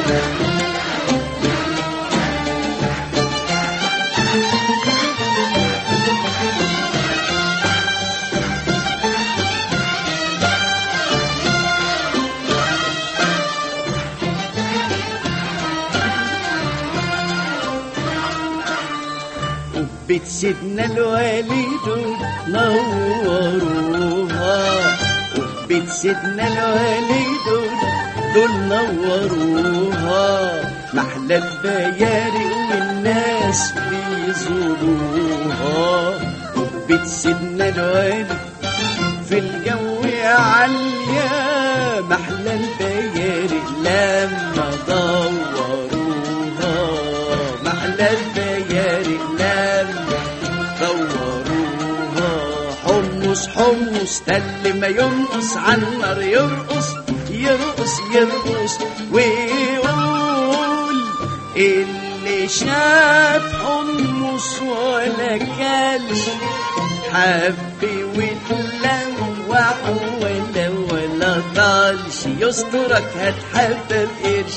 بيت سيدنا الوالي دول نوروها، وبيت سيدنا الوالي دول نوروها، محلى البياري والناس بيزوروها. وبيت سيدنا الوالي في الجو عالية، محلى البياري لما دوروها، محلى البياري لما دوروها. حمص حمص تل ما ينقص عالنار يرقص يرقص يرقص ويقول اللي شاف حمص ولا كلش حبي وتلوح ولا طالش يسترك هتحب القرش.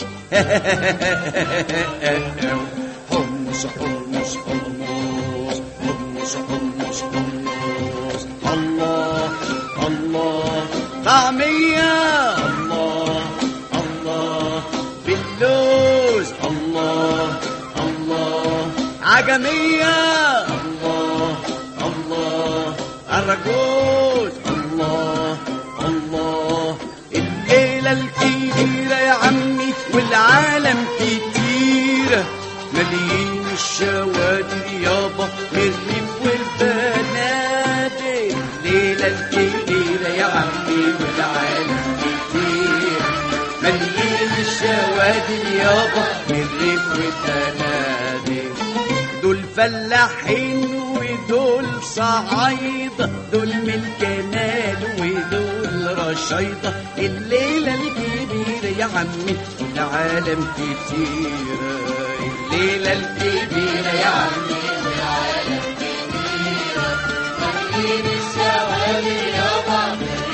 حمص حمص حمص حمص حمص حمص الله الله طعمية الله الله باللوز الله الله عجمية الله الله الرجوز الله الله. الليلة الكبيرة يا عمي والعالم كتيرة مليين الشوادر يابا الريف والبنادق. الليلة الكبيرة يا عمي والعالم كتيرة مليين الشوادر يابا الريف والبنادق. دول فلاحين ودول صعايدة، دول من الكنال ودول رشايدة. الليلة الكبيرة يا عمي العالم كتيرة، الليلة الكبيرة يا عمي العالم كتيرة مليين الشوارع يابا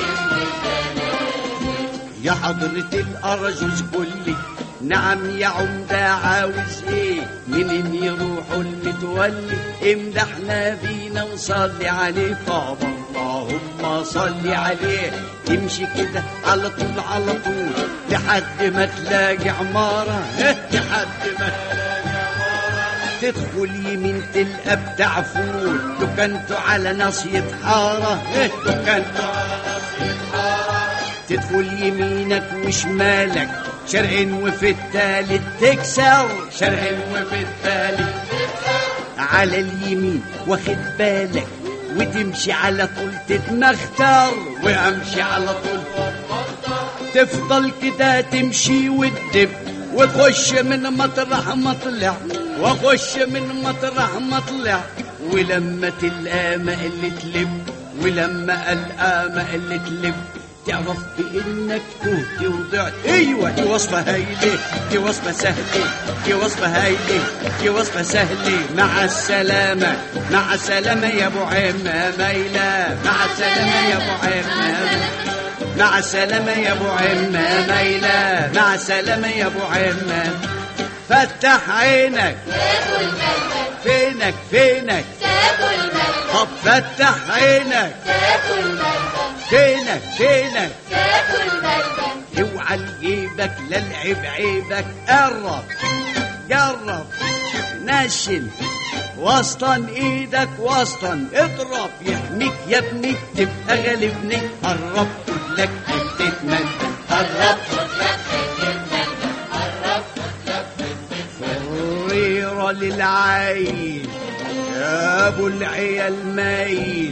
يا حضرة الأرجوز قولي نعم يا عمدة عاوز ايه؟ منين يروحوا المتولي؟ امدحنا بينا وصلي عليه طبعا اللهم صلي عليه. تمشي كده على طول على طول لحد ما تلاقي عمارة، لحد ما تلاقي عمارة تدخل يمين تلقى بتاع فول، دكانته على ناصية حارة، دكانته على ناصية حارة. تدخل يمينك وشمالك شرق وفي التالت تكسر، شرق وفي التالت تكسر. على اليمين واخد بالك وتمشي على طول تتمختر، وامشي على طول تفضل كده تمشي وتدب وتخش من مطرح ما طلع، واخش من مطرح ما طلع. ولما تلقى ما اللي تلب، ولما القى ما اللي تلب تعرف بانك تهت وضعت. ايوه دي وصفه هايله، دي وصفه سهله، دي وصفه هايله، دي وصفه سهله. مع السلامه مع السلامه يا ابو عمه ميله، مع السلامه يا ابو عمه، مع السلامه يا ابو عمه ميله، مع السلامه يا ابو عمه. فتح عينك تاكل ملبن، فينك فينك تاكل ملبن. طب فتح عينك تاكل ملبن، فينك فينك تاكل ملبن. اوعى لجيبك لا العيب عيبك، قرب جرب نشن وسطن ايدك وسطن اضرب يحميك يا ابني تبقى غالبني. قرب لك حته ملبن، قرب لك حته ملبن، قرب لك حته فريره للعين يا ابو العيال مايل،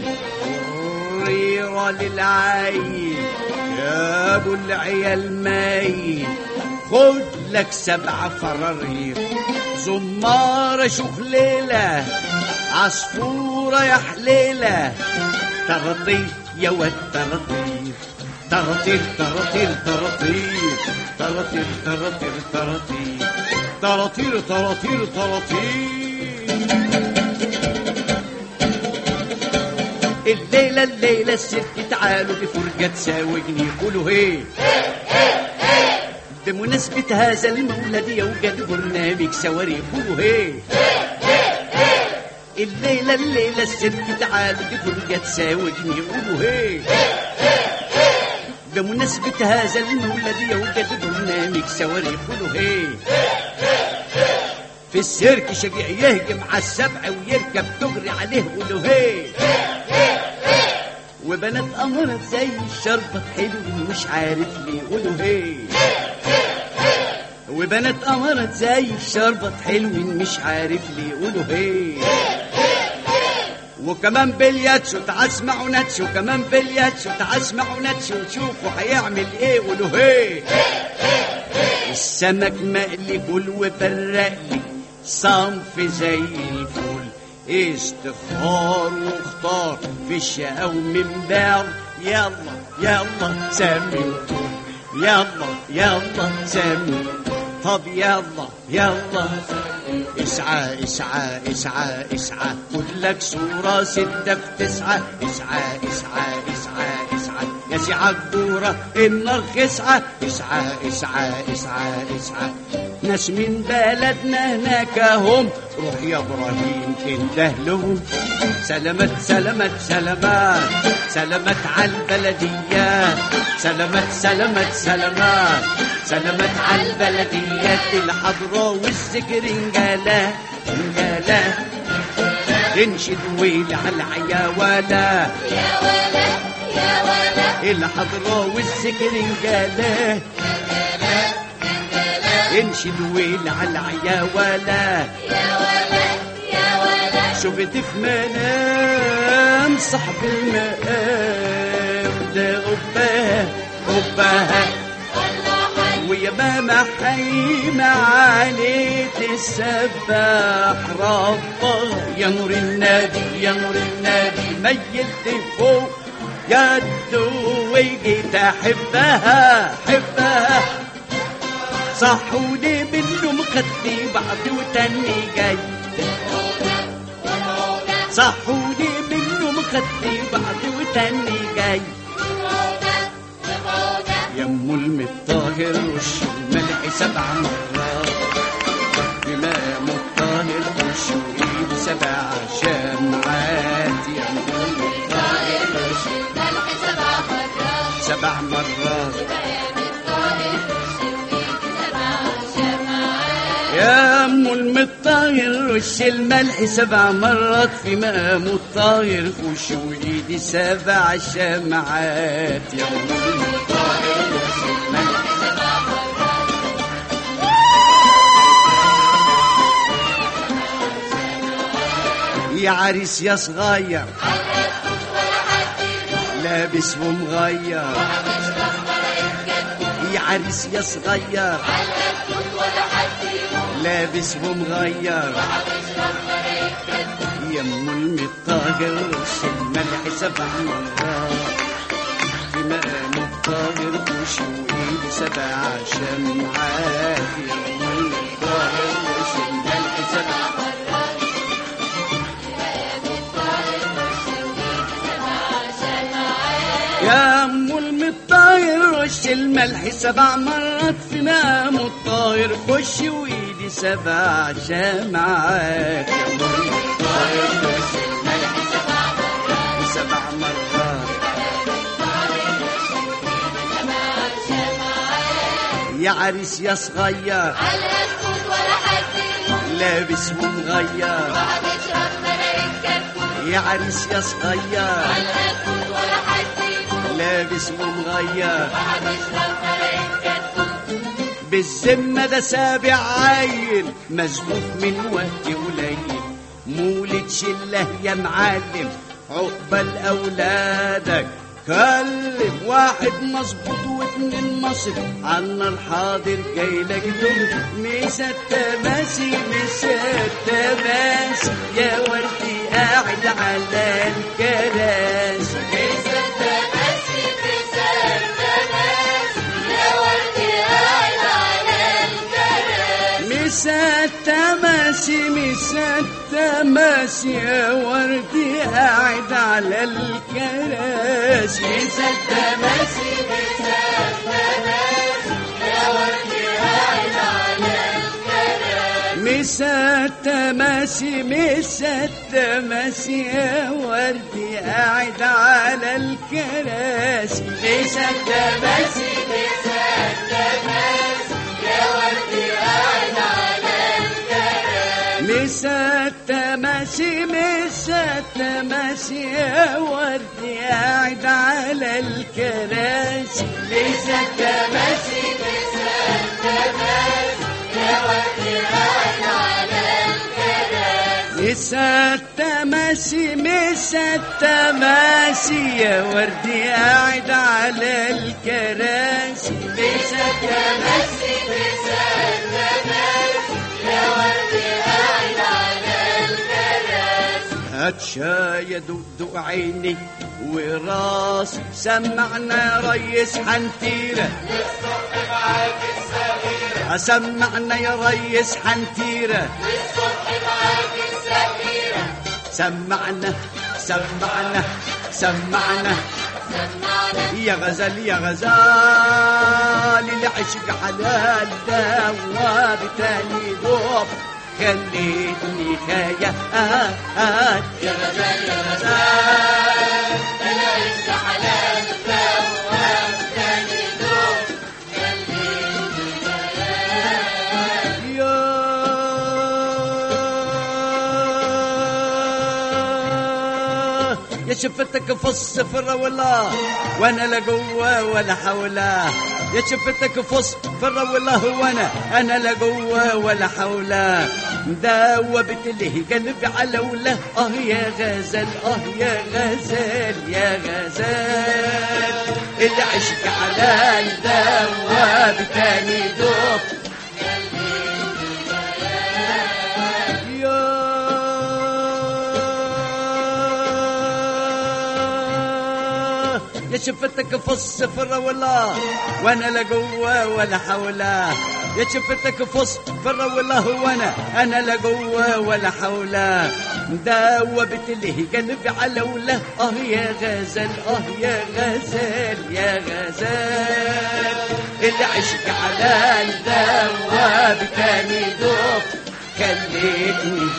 فريره للعين يا ابو العيال مايل. خد لك 7 فرارير، زمارة شخليلة، عصفورة يا حليلة، طراطير يا واد طراطير، طراطير طراطير طراطير طراطير طراطير طراطير طراطير طراطير طراطير. الليلة الليلة السيرك تعالوا بفرجة تساوي جنيه، قولوا هي بمناسبة هذا المولد يوجد برنامج صواريخ وهي الليلة الست تعالوا دي فرجة تساوي جنيه وهي بمناسبة هذا المولد يوجد برنامج صواريخ وهي في السيرك شجيع يهجم على السبع ويركب تجري عليه وهي وبنات قمرت زي الشربة حلو مش عارف ليه وهي وبنات قمرت زي الشربة حلو مش عارف ليه وهي وكمان بلياتشو تعال اسمعوا ناتشو كمان بلياتشو تعال اسمعوا ناتشو وشوفوا هيعمل ايه وهي السمك مقلي كل وبرقلي صنف زي الفول استغفار واختار في الشقاو من بعض يلا سمي يلا سمي طب يلا اسعى كلك صورة 6 في 9 اسعى يا سعى الدورة النار خسعة اسعى ناس من بلدنا هناك هم روح يا ابراهيم انده لهم سلامات على البلديات سلامات على البلديات الحضراء والسكرنجالة تنشد ويل على العياولة الحضراء والسكرنجالة تنشد ويل على العياولة شفت في منام صاحب المقام ده أبها ويا ماما حيم عليك السباح ربها يا نور النادي ميلت فوق يده وجيت احبها صحوني بالنوم خدي بعض وتاني جاي صحوني بالنوم خدي بعض وتاني جاي يا ام المطاهر وش الملح 7 مرات بمام الطاهر وش وايد 7 شمعات يا ام المطاهر وش الملح 7 مرات يا ام المطاهر وش الملح 7 مرات في مقام الطاهر وش وايدي 7 شمعات يا ام المطاهر وش الملح 7 مرات يا عريس يا صغير لابس ومغير يا عريس يا صغير لابس ومغير يا ام المطاهر وش الملح 7 مرات في مقام الطاهر وش وايد 7 شمعات يا ام المطاهر وش الملح 7 مرات يا ام المطاهر وش الملح 7 مرات في مقام الطاهر وش وايدي 7 شمعات يا ام المطاهر وش الملح 7 مرات يا عريس يا صغير لابس ومغير يا عريس يا صغير لابس ومغير بالذمة ده 7 عيل مزقوف من وقت قليل مولد شله يا معلم عقبال أولادك كلم 1 مظبوط و2 مصر عنا الحاضر جايلك دول مسات تماسي يا وردي قاعد على الكراسي مسات تماسي يا وردي قاعد على الكراسي مسات تماسي يا وردي قاعد على الكراسي مسات تماسي يا وردي مسا التماسي مسا التماسي يا وردي قاعد على الكراسي مسا التماسي مسا التماسي يا وردي قاعد على الكراسي مسا التماسي مسا التماسي يا وردي قاعد على الكراسي مسا التماسي مسا التماسي يا وردي قاعد على الكراسي مسا التماسي مسا التماسي يا وردي قاعد على الكراسي مسا التماسي مسا التماسي يا وردي قاعد على الكراسي هات شاي دق عيني وراس سمعنا يا ريس حنتيرة للصبح معاك السفيرة سمعنا يا ريس حنتيرة للصبح معاك السفيرة سمعنا سمعنا سمعنا سمعنا يا غزال يا غزال العشق حلال دواب تاني دوب خليتني خيال يا غزال يا غزال العشق حلال دوام تاني دوب خليتني خيال يا شفتك في الصفر والله وانا لا جوا ولا حولا يا شفتك في الصفر والله وانا لا جوا ولا حولا دوبت له قلبي على ولا يا غزال يا غزال يا غزال العشق على الدواب تاني دوب يا شفتك في الصفر والله وانا لا جوا ولا حولا يا شفتك في الصفر والله وانا لا جوا ولا حولا دوبت له قلبي على ولا يا غزال يا غزال يا غزال العشق على الدواب تاني دوب خليتني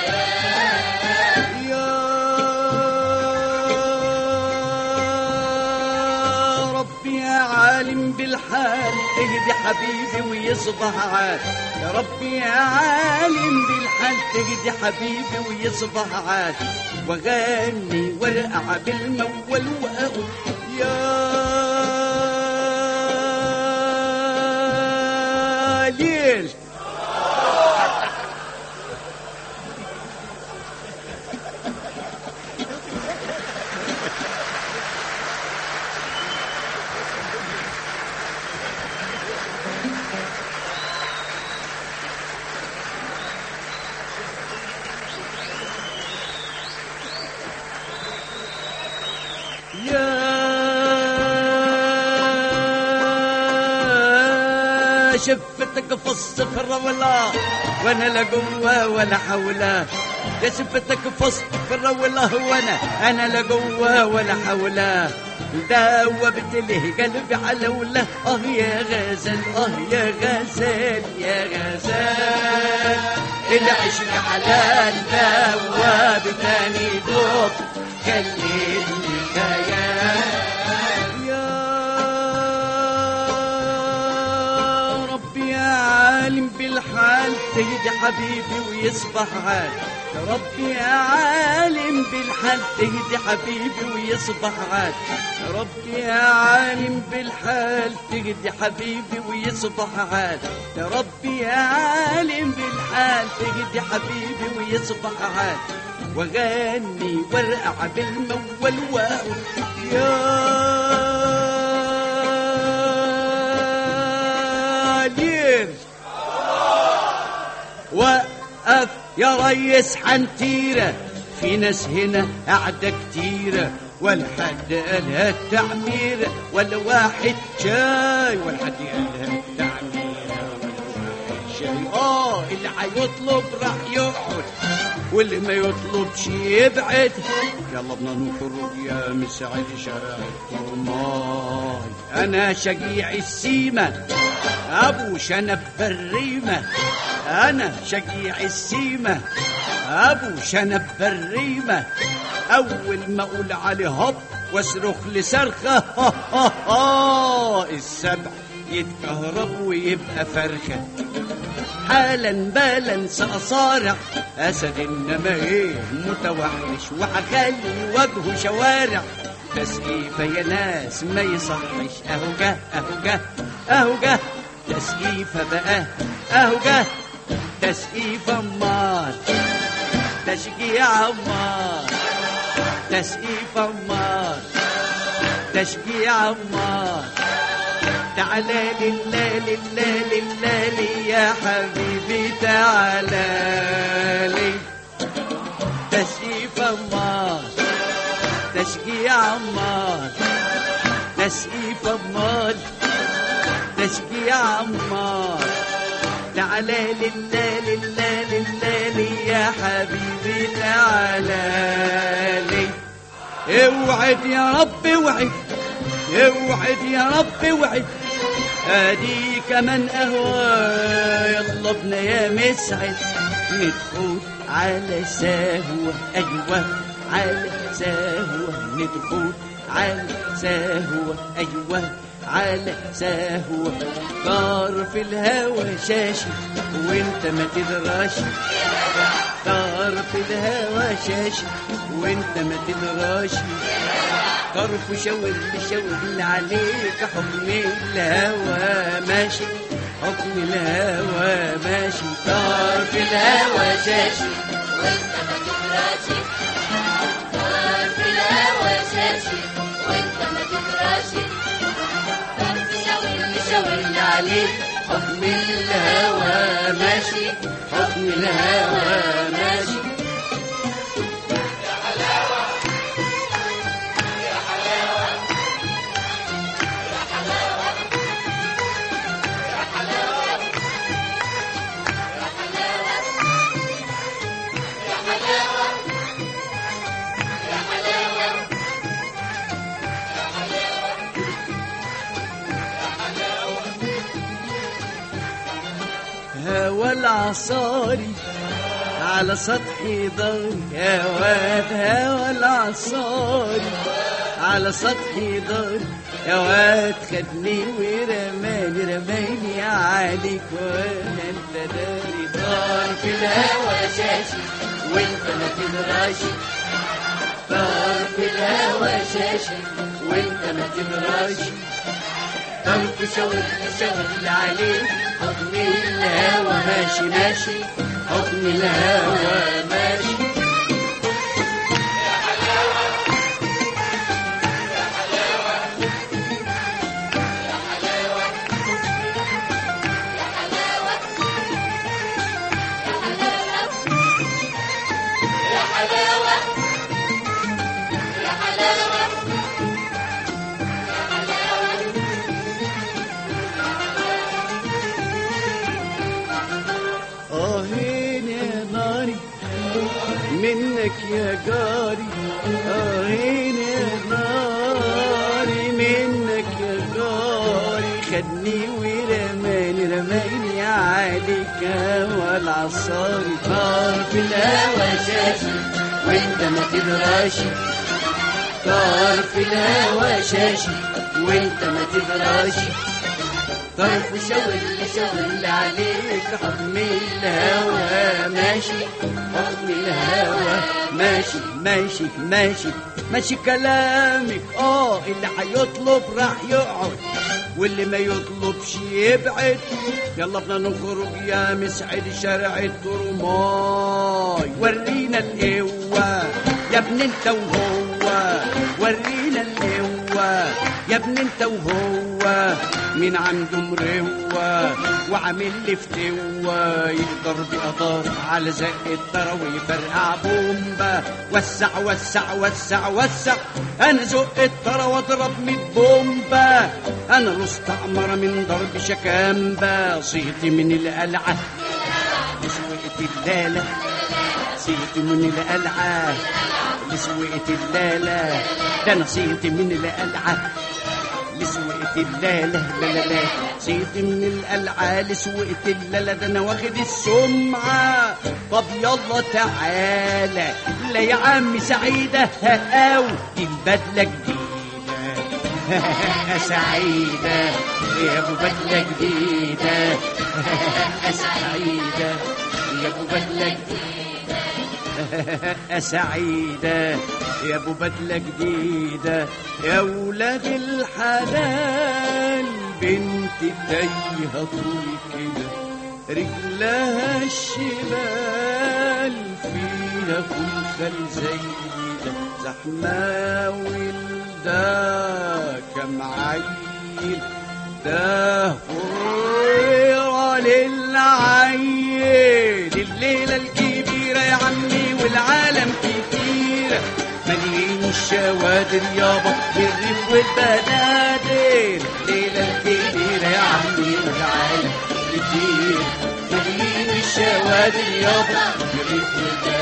عالم بالحال تهدي حبيبي ويصبح عاد يا ربي يا عالم بالحال تهدي حبيبي ويصبح عاد وغني وارقع بالمول واقول يا ليل يا شفتك في الصفر والله وانا لا جوا ولا حولا يا شفتك في الصفر والله وانا لا جوا ولا حولا دوبت له قلبي على ولا يا غزال يا غزال يا غزال العشق على الدواب تاني دوب خليتني خيال يا ربي يا عالم بالحال تهدي حبيبي ويصبح عاد يا ربي يا عالم بالحال تهدي حبيبي ويصبح عاد يا ربي يا عالم بالحال تهدي حبيبي ويصبح عاد يا ربي يا عالم بالحال تهدي حبيبي ويصبح عاد وغني وارقع بالمول واقول يا ليل وقف يا ريس حنتيرة في ناس هنا قاعدة كتيرة والحد قالها التعميرة ولا واحد شاي والحد قالها التعميرة ولا واحد شاي اللي هيطلب راح يقعد واللي ما يطلبش يبعد يلا بدنا نخرج يا مسعد شارع الطرماي انا شجيع السيمة ابو شنب بالريمة أنا شجيع السيمة أبو شنب بالريمة، أول ما أقول عليه هب واصرخ لصرخة السبع يتكهرب ويبقى فرخة. حالا بالا سأصارع أسد إنما إيه متوحش، وحخلي وجهه شوارع تسقيفة يا ناس ما يصحش. أهو جه أهو جه أهو جه تسقيفة بقى، أهو جه تسقيفة أمال تشجيع أمال تسقيفة أمال تشجيع أمال. تعالى لله لله لله لي يا حبيبي تعالى لي تسقيف أمال تشجيع أمال تسقيف أمال تشجيع أمال. تعالى لله لله لله لي يا حبيبي تعالى لي. اوعد يا رب اوعد اوعد يا رب اوعد ادي كمان قهوة يلا بنا يا مسعد ندخل على سهوة. ايوه على سهوة ندخل على سهوة. ايوه على سهوة. طار في الهوا شاشي وانت ما تدراش، طار في الهوا شاشي وانت ما تدراش. طرف شاور شاور عليك حكم الهوى ماشي، حكم الهوى ماشي. طار في الهوى شاشي وانت ما تدراشي، طار في الهوى شاشي وانت ما تدراشي. طرف شاور عليك حكم الهوى ماشي، حكم الهوى ماشي. هوا العصاري على سطح داري يا واد، هوا العصاري على سطح داري يا واد. خدني ورماني رماني عليك وانا انت داري. طار في الهوا شاشي وانت ما تدراشي، طار في الهوا شاشي وانت ما تدراشي. طرف شاور شاور عليك حكم الهوى ماشي ماشي، حكم الهوى ماشي. منك يا جاري آهين يا ناري، منك يا جاري. خدني ورماني رماني عليك والعصاري. طار في الهوى شاشي وانت ما تدراشي، طار في الهوى شاشي وانت ما تدراشي. طرف شاور عليك حكم الهوى ماشي، حكم الهوى ماشي ماشي ماشي ماشي. كلامك اللي هيطلب راح يقعد واللي ما يطلبش يبعد. يلا بنا نخرج يا مسعد شارع الترماي. ورينا القوة يا ابن انت وهو، ورينا القوة يا ابن انت وهو. مين عنده مروة وعامل لي فتوة، يقدر بقدر على زق الطرا ويفرقع بومبا. وسع وسع وسع وسع انا زق الطرا واضرب 100 بومبا. انا مستعمرة من ضرب شكامبا. صيتي من القلعة لسوقة اللالة، صيتي من القلعة لسوقة اللالة. ده انا صيتي من القلعة لسوقة سقت اللا لا لا لا لا، صيت من القلعال سوقت اللا لا، ده انا واخد السمعة. طب يلا تعالى لا يا عم سعيدة هقاو دي البدلة جديدة. سعيدة يا ابو بدلة جديدة. سعيدة يا ابو بدلة جديدة. سعيدة يا ابو بدلة جديدة. يا ولاد الحلال بنت تايهة طول كده، رجلها الشمال فيها خلخال زيدة، زحمة ولدا كم عيل، ده فريرة للعيل. الليلة الكبيرة يا عمي والعالم كتيرة، مليين الشوادر يابا بالريف والبنادر. الليلة الكبيرة يا عمي والعالم كتير، مليين الشوادر يابا بالريف والبنادر.